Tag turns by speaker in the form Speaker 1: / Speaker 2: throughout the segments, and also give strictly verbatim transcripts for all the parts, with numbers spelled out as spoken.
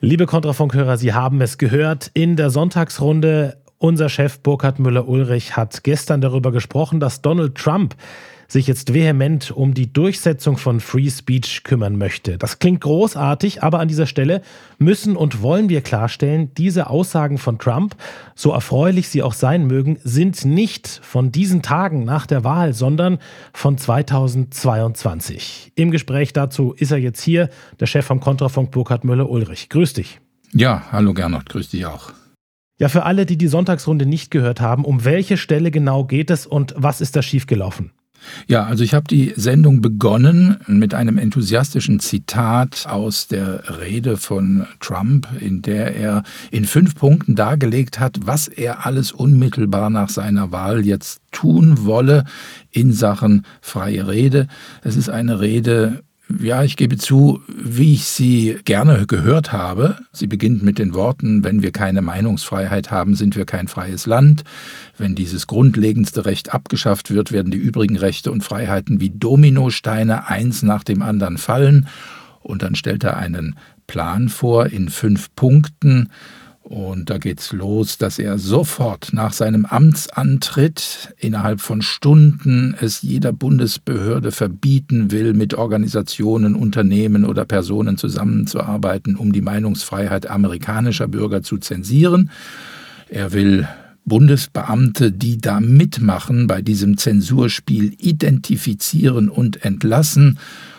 Speaker 1: Liebe Kontrafunkhörer, Sie haben es gehört. In der Sonntagsrunde, unser Chef Burkhard Müller-Ulrich hat gestern darüber gesprochen, dass Donald Trump sich jetzt vehement um die Durchsetzung von Free Speech kümmern möchte. Das klingt großartig, aber an dieser Stelle müssen und wollen wir klarstellen, diese Aussagen von Trump, so erfreulich sie auch sein mögen, sind nicht von diesen Tagen nach der Wahl, sondern von zweitausendzweiundzwanzig. Im Gespräch dazu ist er jetzt hier, der Chef vom Kontrafunk Burkhard Müller-Ulrich. Grüß dich.
Speaker 2: Ja, hallo Gernot, grüß dich auch.
Speaker 1: Ja, für alle, die die Sonntagsrunde nicht gehört haben, um welche Stelle genau geht es und was ist da schiefgelaufen?
Speaker 2: Ja, also ich habe die Sendung begonnen mit einem enthusiastischen Zitat aus der Rede von Trump, in der er in fünf Punkten dargelegt hat, was er alles unmittelbar nach seiner Wahl jetzt tun wolle in Sachen freie Rede. Es ist eine Rede, ja, ich gebe zu, wie ich sie gerne gehört habe. Sie beginnt mit den Worten: Wenn wir keine Meinungsfreiheit haben, sind wir kein freies Land. Wenn dieses grundlegendste Recht abgeschafft wird, werden die übrigen Rechte und Freiheiten wie Dominosteine eins nach dem anderen fallen. Und dann stellt er einen Plan vor in fünf Punkten. Und da geht's los, dass er sofort nach seinem Amtsantritt innerhalb von Stunden es jeder Bundesbehörde verbieten will, mit Organisationen, Unternehmen oder Personen zusammenzuarbeiten, um die Meinungsfreiheit amerikanischer Bürger zu zensieren. Er will Bundesbeamte, die da mitmachen, bei diesem Zensurspiel identifizieren und entlassen.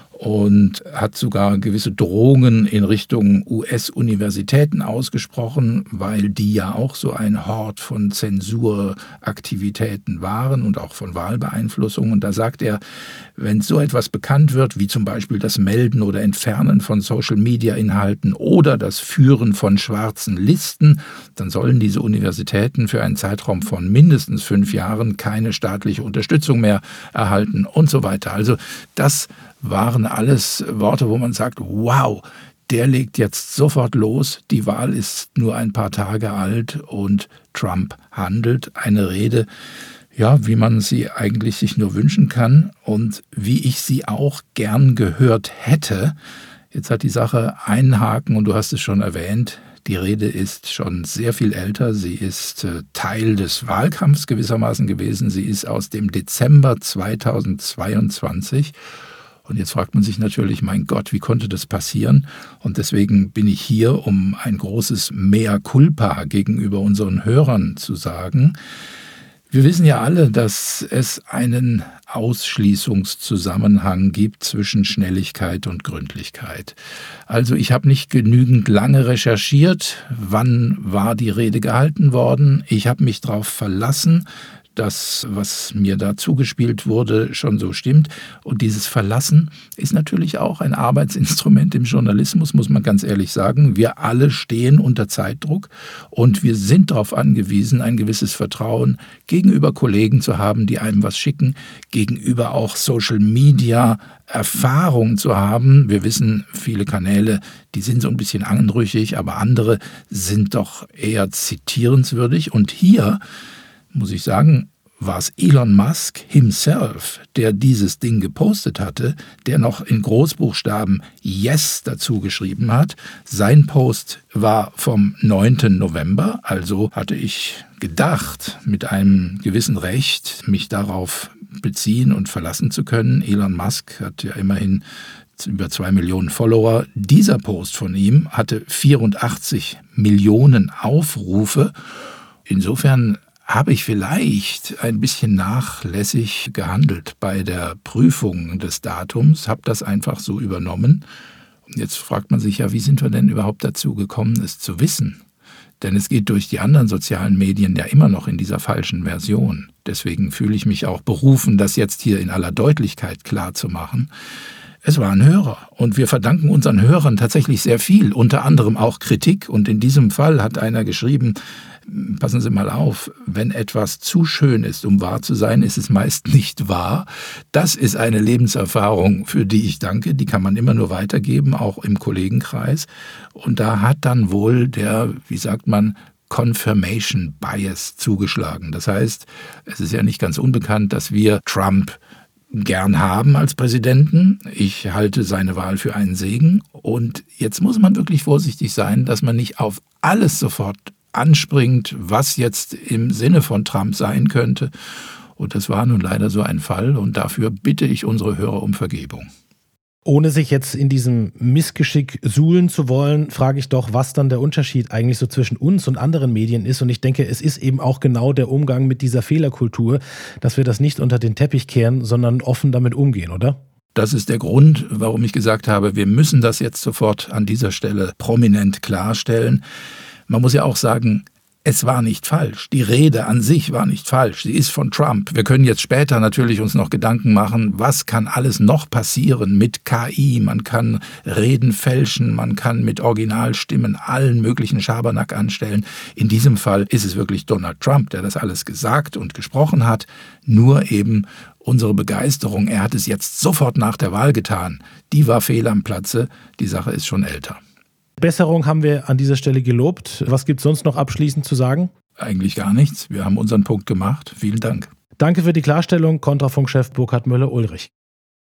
Speaker 2: Und hat sogar gewisse Drohungen in Richtung U S-Universitäten ausgesprochen, weil die ja auch so ein Hort von Zensuraktivitäten waren und auch von Wahlbeeinflussung. Und da sagt er, wenn so etwas bekannt wird, wie zum Beispiel das Melden oder Entfernen von Social-Media-Inhalten oder das Führen von schwarzen Listen, dann sollen diese Universitäten für einen Zeitraum von mindestens fünf Jahren keine staatliche Unterstützung mehr erhalten und so weiter. Also das waren alles Worte, wo man sagt, wow, der legt jetzt sofort los, die Wahl ist nur ein paar Tage alt und Trump handelt. Eine Rede, ja, wie man sie eigentlich sich nur wünschen kann und wie ich sie auch gern gehört hätte. Jetzt hat die Sache einen Haken und du hast es schon erwähnt. Die Rede ist schon sehr viel älter. Sie ist äh, Teil des Wahlkampfs gewissermaßen gewesen. Sie ist aus dem Dezember zweitausendzweiundzwanzig. Und jetzt fragt man sich natürlich, mein Gott, wie konnte das passieren? Und deswegen bin ich hier, um ein großes Mea culpa gegenüber unseren Hörern zu sagen. Wir wissen ja alle, dass es einen Ausschließungszusammenhang gibt zwischen Schnelligkeit und Gründlichkeit. Also ich habe nicht genügend lange recherchiert, wann war die Rede gehalten worden. Ich habe mich darauf verlassen, das, was mir da zugespielt wurde, schon so stimmt. Und dieses Verlassen ist natürlich auch ein Arbeitsinstrument im Journalismus, muss man ganz ehrlich sagen. Wir alle stehen unter Zeitdruck und wir sind darauf angewiesen, ein gewisses Vertrauen gegenüber Kollegen zu haben, die einem was schicken, gegenüber auch Social Media Erfahrung zu haben. Wir wissen, viele Kanäle, die sind so ein bisschen anrüchig, aber andere sind doch eher zitierenswürdig. Und hier muss ich sagen, war es Elon Musk himself, der dieses Ding gepostet hatte, der noch in Großbuchstaben Yes dazu geschrieben hat. Sein Post war vom neunten November, also hatte ich gedacht, mit einem gewissen Recht mich darauf beziehen und verlassen zu können. Elon Musk hat ja immerhin über zwei Millionen Follower. Dieser Post von ihm hatte vierundachtzig Millionen Aufrufe. Insofern habe ich vielleicht ein bisschen nachlässig gehandelt bei der Prüfung des Datums, habe das einfach so übernommen. Jetzt fragt man sich ja, wie sind wir denn überhaupt dazu gekommen, es zu wissen? Denn es geht durch die anderen sozialen Medien ja immer noch in dieser falschen Version. Deswegen fühle ich mich auch berufen, das jetzt hier in aller Deutlichkeit klar zu machen. Es war ein Hörer und wir verdanken unseren Hörern tatsächlich sehr viel, unter anderem auch Kritik. Und in diesem Fall hat einer geschrieben, passen Sie mal auf, wenn etwas zu schön ist, um wahr zu sein, ist es meist nicht wahr. Das ist eine Lebenserfahrung, für die ich danke. Die kann man immer nur weitergeben, auch im Kollegenkreis. Und da hat dann wohl der, wie sagt man, Confirmation Bias zugeschlagen. Das heißt, es ist ja nicht ganz unbekannt, dass wir Trump gern haben als Präsidenten. Ich halte seine Wahl für einen Segen. Und jetzt muss man wirklich vorsichtig sein, dass man nicht auf alles sofort anspringt, was jetzt im Sinne von Trump sein könnte. Und das war nun leider so ein Fall. Und dafür bitte ich unsere Hörer um Vergebung.
Speaker 1: Ohne sich jetzt in diesem Missgeschick suhlen zu wollen, frage ich doch, was dann der Unterschied eigentlich so zwischen uns und anderen Medien ist. Und ich denke, es ist eben auch genau der Umgang mit dieser Fehlerkultur, dass wir das nicht unter den Teppich kehren, sondern offen damit umgehen, oder?
Speaker 2: Das ist der Grund, warum ich gesagt habe, wir müssen das jetzt sofort an dieser Stelle prominent klarstellen. Man muss ja auch sagen, es war nicht falsch. Die Rede an sich war nicht falsch. Sie ist von Trump. Wir können jetzt später natürlich uns noch Gedanken machen, was kann alles noch passieren mit K I. Man kann Reden fälschen, man kann mit Originalstimmen allen möglichen Schabernack anstellen. In diesem Fall ist es wirklich Donald Trump, der das alles gesagt und gesprochen hat. Nur eben unsere Begeisterung, er hat es jetzt sofort nach der Wahl getan, die war fehl am Platze. Die Sache ist schon älter.
Speaker 1: Besserung haben wir an dieser Stelle gelobt. Was gibt es sonst noch abschließend zu sagen?
Speaker 2: Eigentlich gar nichts. Wir haben unseren Punkt gemacht. Vielen Dank.
Speaker 1: Danke für die Klarstellung, Kontrafunkchef Burkhard Müller-Ulrich.